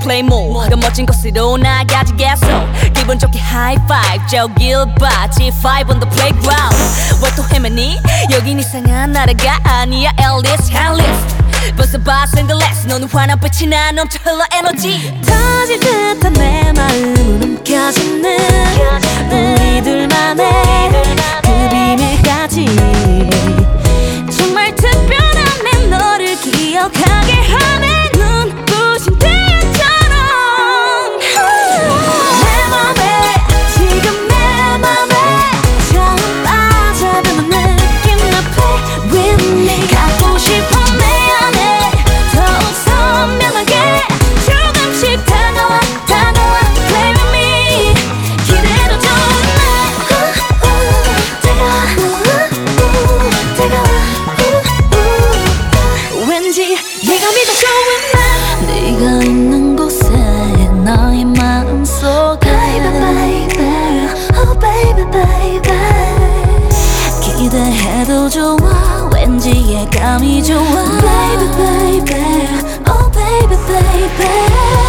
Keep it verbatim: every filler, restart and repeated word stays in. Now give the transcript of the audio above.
play more 더 멋진 곳으로 나가지겠어 기분 좋게 high five 저길 봐 지 파이브 on the playground 왜 또 헤매니 여긴 이상한 나라가 아니야 Alice Alice 벗어봐 선글라스 너는 환한 빛이 나 넘쳐 흘러 에너지 터질 듯한 내 마음은 움켜쥐는 우리 둘만의 그 비밀까지 정말 특별한 내 너를 기억하게 하네 눈부신 태양처럼 내 맘에 지금 내 맘에 처음 빠져드는 느낌 나 play with me 갖고 싶어 내 안에 더욱 선명하게 조금씩 다가와 다가와 play with me 기대도 좋은 날 다가와 다가와 왠지 네가 믿어 좋은 날 네가 있는 곳에 너의 마음속에 Baby baby Oh baby baby 기대해도 좋아 왠지 예감이 좋아 Baby baby Oh baby baby